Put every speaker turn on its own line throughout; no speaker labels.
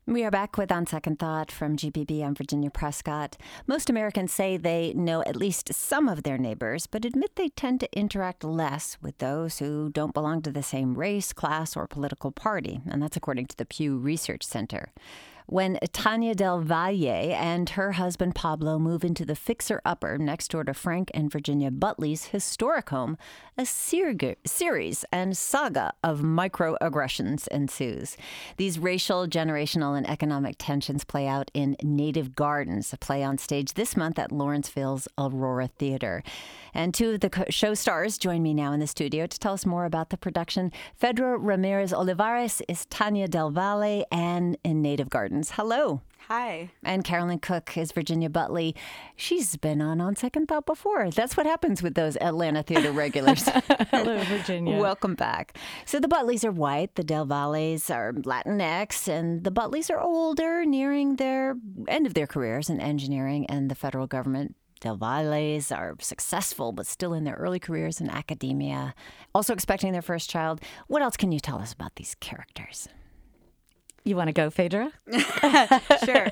We are back with On Second Thought from GPB. I'm Virginia Prescott. Most Americans say they know at least some of their neighbors, but admit they tend to interact less with those who don't belong to the same race, class, or political party. And that's according to the Pew Research Center. When Tanya Del Valle and her husband Pablo move into the fixer-upper next door to Frank and Virginia Butley's historic home, a series and saga of microaggressions ensues. These racial, generational, and economic tensions play out in Native Gardens, a play on stage this month at Lawrenceville's Aurora Theater. And two of the show stars join me now in the studio to tell us more about the production. Fedra Ramirez Olivares is Tanya Del Valle and in Native Gardens. Hello.
Hi.
And Carolyn Cook is Virginia Butley. She's been on Second Thought before. That's what happens with those Atlanta theater regulars.
Hello, Virginia.
Welcome back. So the Butleys are white, the Del Valles are Latinx, and the Butleys are older, nearing their end of their careers in engineering and the federal government. Del Valles are successful, but still in their early careers in academia, also expecting their first child. What else can you tell us about these characters?
You want to go, Phaedra?
Sure.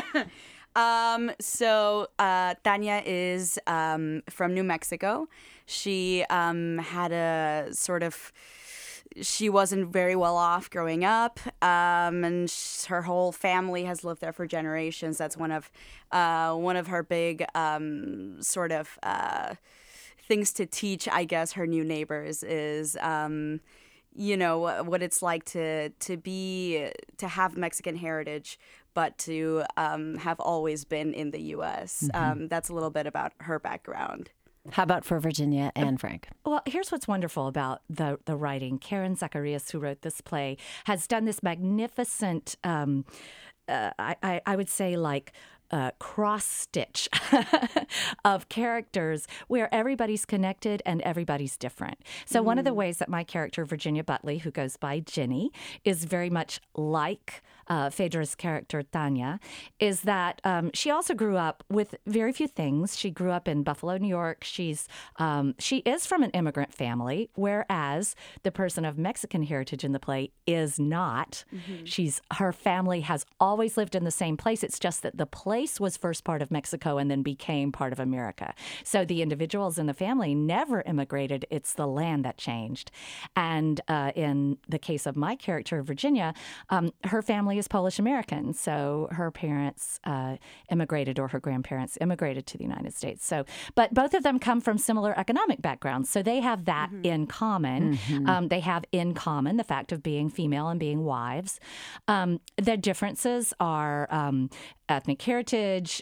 Tanya is from New Mexico. She had a sort of... She wasn't very well off growing up, and her whole family has lived there for generations. That's one of her big things to teach, I guess, her new neighbors is what it's like to have Mexican heritage, but to have always been in the U.S. That's a little bit about her background.
How about for Virginia and Frank?
Well, here's what's wonderful about the writing. Karen Zacharias, who wrote this play, has done this magnificent, I would say, like, cross-stitch of characters where everybody's connected and everybody's different. So one of the ways that my character, Virginia Butley, who goes by Jenny, is very much like Phaedra's character, Tanya, is that she also grew up with very few things. She grew up in Buffalo, New York. She is from an immigrant family, whereas the person of Mexican heritage in the play is not. Her family has always lived in the same place. It's just that the place was first part of Mexico and then became part of America. So the individuals in the family never immigrated. It's the land that changed. And in the case of my character, Virginia, her family is Polish American. So her parents immigrated, or her grandparents immigrated to the United States. But both of them come from similar economic backgrounds. So they have that in common. They have in common the fact of being female and being wives. The differences are ethnic heritage,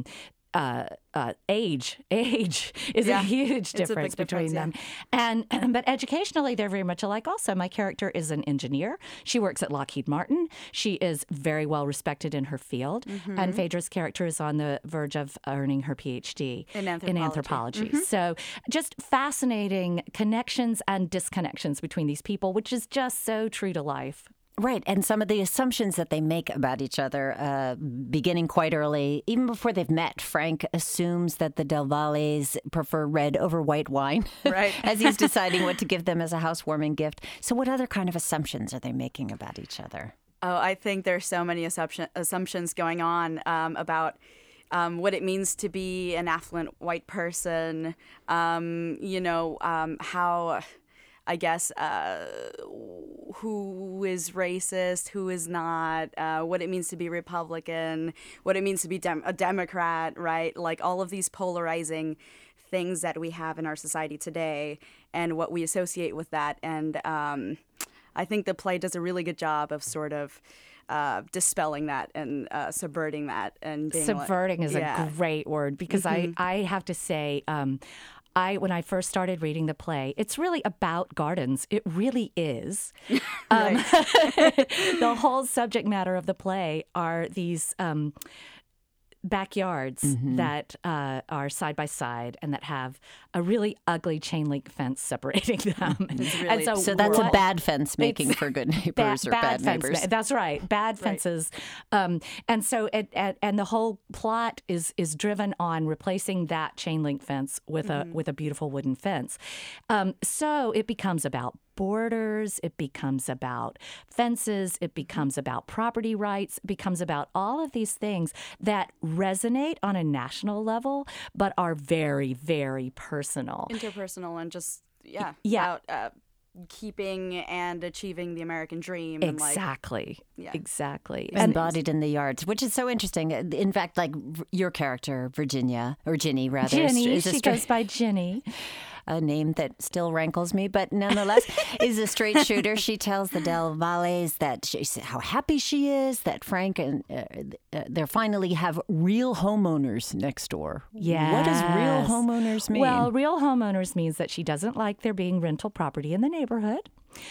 age is a huge difference between them. But educationally, they're very much alike also. My character is an engineer. She works at Lockheed Martin. She is very well respected in her field. And Phaedra's character is on the verge of earning her PhD in anthropology. So just fascinating connections and disconnections between these people, which is just so true to life.
Right, and some of the assumptions that they make about each other, beginning quite early, even before they've met. Frank assumes that the Del Valles prefer red over white wine,
right?
As he's deciding what to give them as a housewarming gift. So what other kind of assumptions are they making about each other?
Oh, I think there's so many assumptions going on about what it means to be an affluent white person, how... I guess, who is racist, who is not, what it means to be Republican, what it means to be a Democrat, right? Like all of these polarizing things that we have in our society today and what we associate with that. And I think the play does a really good job of sort of dispelling that and subverting that. And
subverting is a great word, because I have to say... when I first started reading the play, it's really about gardens. It really is. The whole subject matter of the play are these backyards that are side by side and that have a really ugly chain link fence separating them.
Really, so that's a bad fence making for good neighbors or bad neighbors.
That's right, bad fences. And the whole plot is driven on replacing that chain link fence with a beautiful wooden fence. So it becomes about borders, it becomes about fences, it becomes about property rights, it becomes about all of these things that resonate on a national level, but are very, very personal.
Interpersonal and just,
Yeah.
about keeping and achieving the American dream.
Exactly.
And
Exactly.
And embodied in the yards, which is so interesting. In fact, like your character, Virginia, or Ginny, rather.
Ginny, she goes by Ginny.
A name that still rankles me, but nonetheless is a straight shooter. She tells the Del Valles that how happy she is that Frank and they finally have real homeowners next door.
Yes.
What does real homeowners mean?
Well, real homeowners means that she doesn't like there being rental property in the neighborhood.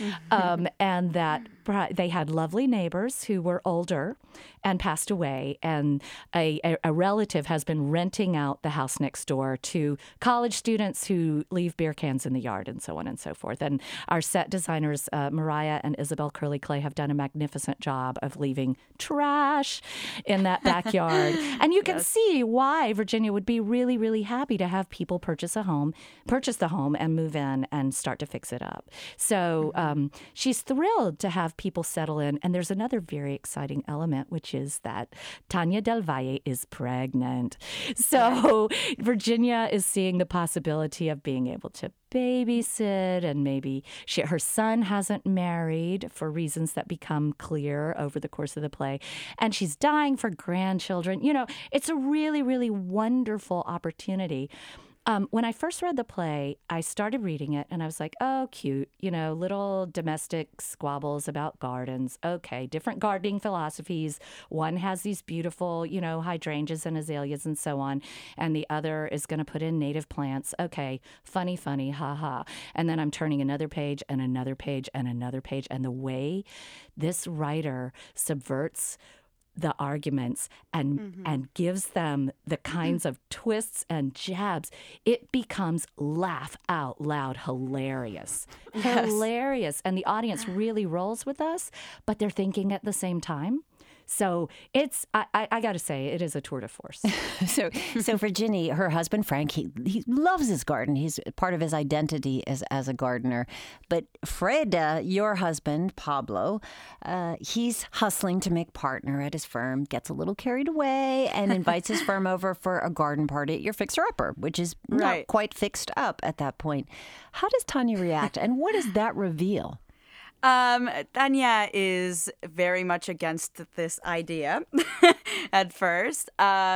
And that they had lovely neighbors who were older and passed away, and a relative has been renting out the house next door to college students who leave beer cans in the yard and so on and so forth. And our set designers, Mariah and Isabel Curley Clay, have done a magnificent job of leaving trash in that backyard. And you can see why Virginia would be really, really happy to have people purchase the home and move in and start to fix it up. So she's thrilled to have people settle in. And there's another very exciting element, which is that Tanya Del Valle is pregnant. So Virginia is seeing the possibility of being able to babysit, and maybe her son hasn't married for reasons that become clear over the course of the play. And she's dying for grandchildren. You know, it's a really, really wonderful opportunity. When I first read the play, I started reading it and I was like, oh, cute, little domestic squabbles about gardens. Okay, different gardening philosophies. One has these beautiful, hydrangeas and azaleas and so on, and the other is going to put in native plants. Okay, funny, ha. And then I'm turning another page and another page and another page. And the way this writer subverts the arguments and gives them the kinds of twists and jabs, it becomes laugh out loud hilarious. Yes. Hilarious. And the audience really rolls with us, but they're thinking at the same time. So it's, I got to say, it is a tour de force.
So for Ginny, her husband, Frank, he loves his garden. He's part of his identity as a gardener. But Fred, your husband, Pablo, he's hustling to make partner at his firm, gets a little carried away and invites his firm over for a garden party at your fixer-upper, which is not quite fixed up at that point. How does Tanya react, and what does that reveal?
Tanya is very much against this idea at first.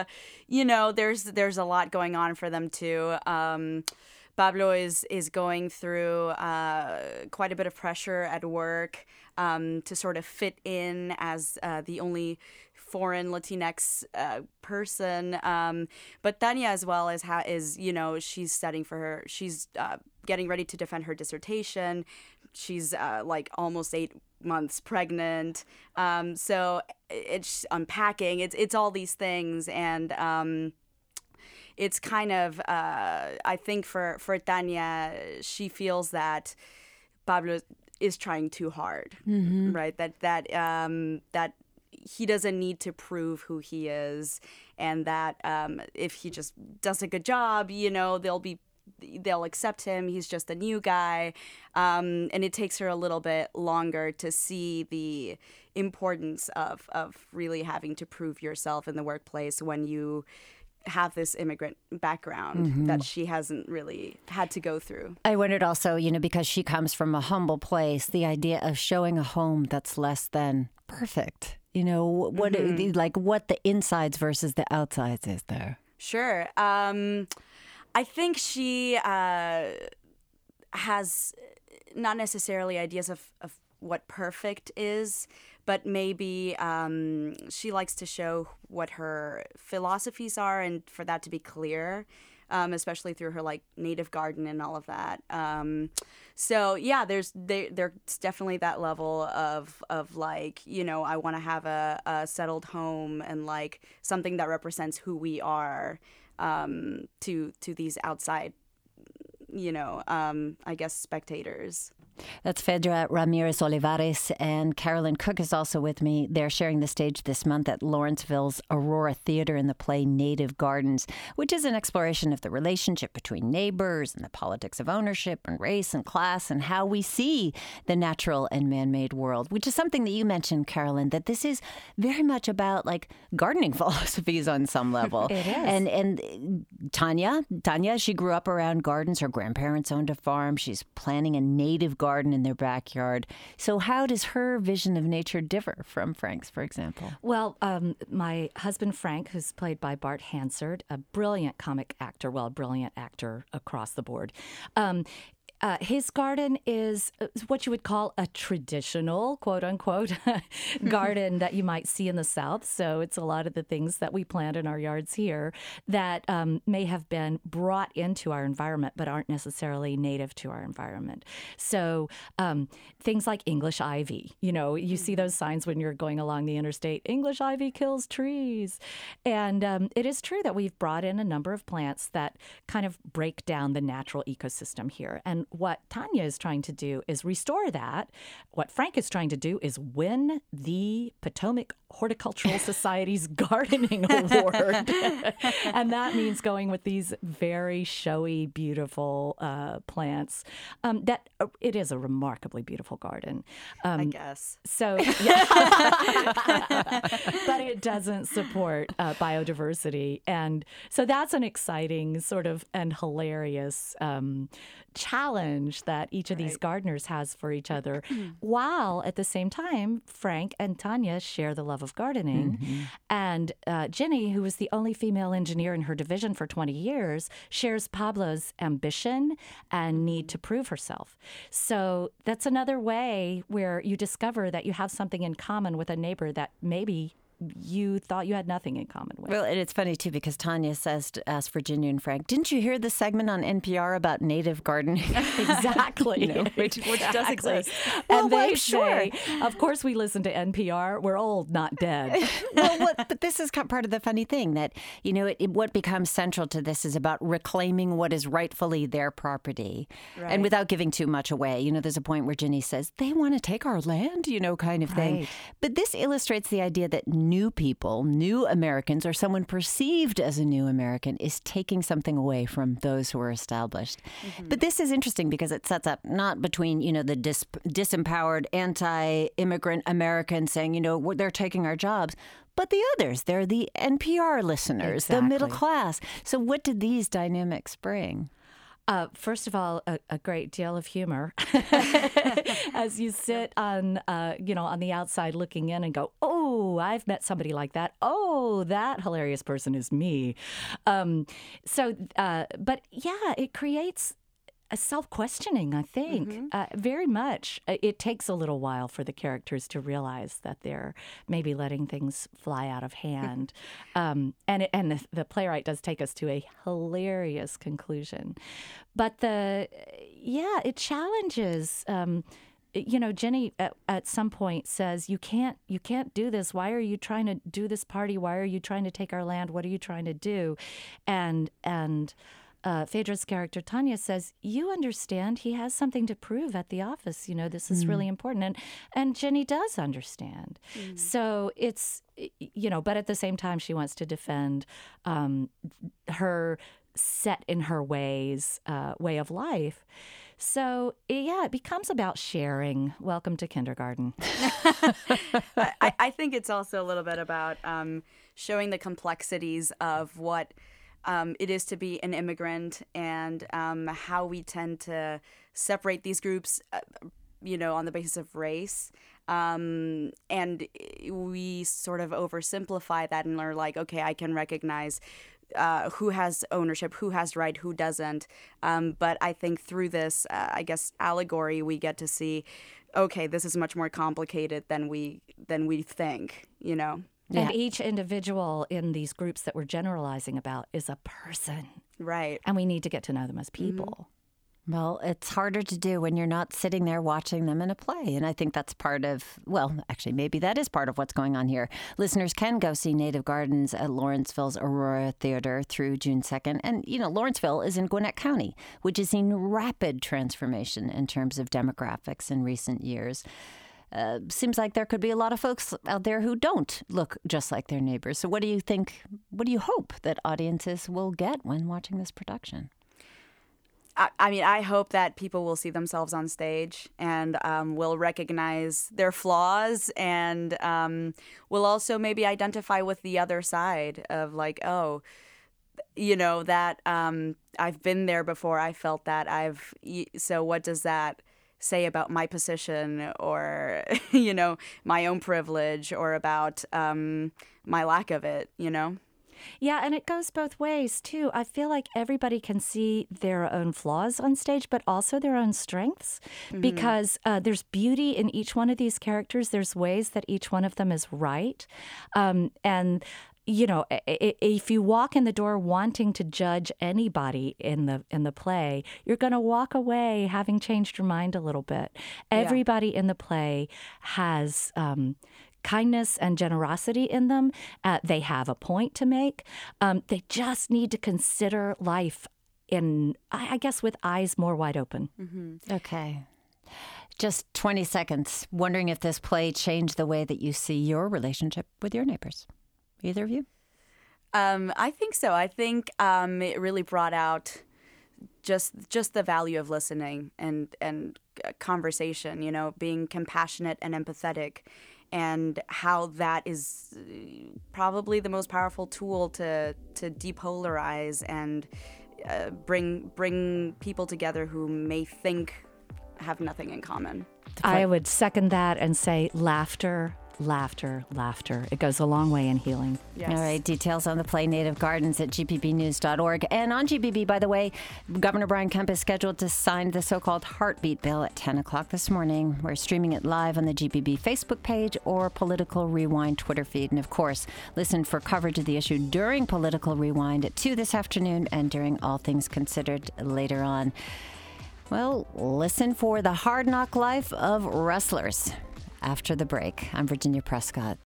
There's a lot going on for them too. Pablo is going through quite a bit of pressure at work to sort of fit in as the only foreign Latinx person. But Tanya as well is she's studying for her. She's getting ready to defend her dissertation. She's almost 8 months pregnant. So it's unpacking. It's all these things. And it's kind of, I think for Tanya, she feels that Pablo is trying too hard, right? That he doesn't need to prove who he is, and that if he just does a good job, they'll accept him. He's just a new guy. And it takes her a little bit longer to see the importance of really having to prove yourself in the workplace when you have this immigrant background that she hasn't really had to go through.
I wondered also, because she comes from a humble place, the idea of showing a home that's less than perfect. What the insides versus the outsides is there.
Sure. I think she has not necessarily ideas of what perfect is, but maybe she likes to show what her philosophies are, and for that to be clear, especially through her native garden and all of that. So yeah, there's definitely that level of I want to have a settled home and something that represents who we are. To these outside, I guess spectators.
That's Phaedra Ramirez Olivares, and Carolyn Cook is also with me. They're sharing the stage this month at Lawrenceville's Aurora Theater in the play Native Gardens, which is an exploration of the relationship between neighbors and the politics of ownership and race and class and how we see the natural and man-made world, which is something that you mentioned, Carolyn, that this is very much about like gardening philosophies on some level.
It is.
And Tanya, she grew up around gardens. Her grandparents owned a farm. She's planting a native garden in their backyard. So how does her vision of nature differ from Frank's, for example?
Well, my husband, Frank, who's played by Bart Hansard, a brilliant comic actor, well, a brilliant actor across the board. His garden is what you would call a traditional, quote unquote, garden that you might see in the South. So it's a lot of the things that we plant in our yards here that may have been brought into our environment, but aren't necessarily native to our environment. So things like English ivy, you see those signs when you're going along the interstate, English ivy kills trees. And it is true that we've brought in a number of plants that kind of break down the natural ecosystem here. And what Tanya is trying to do is restore that. What Frank is trying to do is win the Potomac Horticultural Society's gardening award. And that means going with these very showy, beautiful plants. That it is a remarkably beautiful garden.
I guess.
So, yeah. But it doesn't support biodiversity. And so that's an exciting sort of and hilarious challenge that each of these gardeners has for each other, while at the same time, Frank and Tanya share the love of gardening. Mm-hmm. And Ginny, who was the only female engineer in her division for 20 years, shares Pablo's ambition and need to prove herself. So that's another way where you discover that you have something in common with a neighbor that maybe you thought you had nothing in common with.
Well, and it's funny, too, because Tanya says to ask Virginia and Frank, didn't you hear the segment on NPR about native gardening?
Exactly.
Which does exist.
And they say, of course we listen to NPR. We're old, not dead.
But this is part of the funny thing that, what becomes central to this is about reclaiming what is rightfully their property. Right. And without giving too much away. There's a point where Ginny says, they want to take our land, kind of thing. Right. But this illustrates the idea that new people, new Americans, or someone perceived as a new American is taking something away from those who are established. Mm-hmm. But this is interesting because it sets up not between, the disempowered, anti-immigrant Americans saying, they're taking our jobs, but the others. They're the NPR listeners, the middle class. So what did these dynamics bring?
First of all, a great deal of humor as you sit on the outside looking in and go, oh, I've met somebody like that. Oh, that hilarious person is me. But yeah, it creates a self-questioning, I think, very much. It takes a little while for the characters to realize that they're maybe letting things fly out of hand. And the playwright does take us to a hilarious conclusion. But it challenges. Jenny at some point says, you can't do this. Why are you trying to do this party? Why are you trying to take our land? What are you trying to do? And Phaedra's character, Tanya, says, you understand he has something to prove at the office. This is really important. And Jenny does understand. So it's, but at the same time, she wants to defend her set in her ways way of life. So, yeah, it becomes about sharing. Welcome to kindergarten.
I think it's also a little bit about showing the complexities of what it is to be an immigrant and how we tend to separate these groups, on the basis of race. And we sort of oversimplify that and are like, okay, I can recognize who has ownership, who has right, who doesn't. But I think through this, allegory, we get to see, okay, this is much more complicated than we think, Yeah.
And each individual in these groups that we're generalizing about is a person.
Right.
And we need to get to know them as people.
Well, it's harder to do when you're not sitting there watching them in a play. And I think that's part of, well, actually, maybe that is part of what's going on here. Listeners can go see Native Gardens at Lawrenceville's Aurora Theater through June 2nd. And, Lawrenceville is in Gwinnett County, which has seen rapid transformation in terms of demographics in recent years. Seems like there could be a lot of folks out there who don't look just like their neighbors. So what do you think, what do you hope that audiences will get when watching this production?
I hope that people will see themselves on stage and will recognize their flaws and will also maybe identify with the other side of like, oh, that I've been there before. I felt that. So what does that say about my position or, my own privilege or about my lack of it,
Yeah, and it goes both ways, too. I feel like everybody can see their own flaws on stage, but also their own strengths, because there's beauty in each one of these characters. There's ways that each one of them is right. And if you walk in the door wanting to judge anybody in the play, you're going to walk away having changed your mind a little bit. Everybody in the play has kindness and generosity in them. They have a point to make. They just need to consider life I guess, with eyes more wide open.
Mm-hmm. Okay. Just 20 seconds. Wondering if this play changed the way that you see your relationship with your neighbors. Either of you?
I think so. I think it really brought out just the value of listening and conversation, being compassionate and empathetic, and how that is probably the most powerful tool to depolarize and bring people together who may have nothing in common.
I would second that and say laughter. It goes a long way in healing.
Yes.
All right. Details on the play Native Gardens at gpbnews.org. And on GPB, by the way, Governor Brian Kemp is scheduled to sign the so-called Heartbeat Bill at 10 o'clock this morning. We're streaming it live on the GPB Facebook page or Political Rewind Twitter feed. And, of course, listen for coverage of the issue during Political Rewind at 2 this afternoon and during All Things Considered later on. Well, listen for the hard knock life of wrestlers. After the break, I'm Virginia Prescott.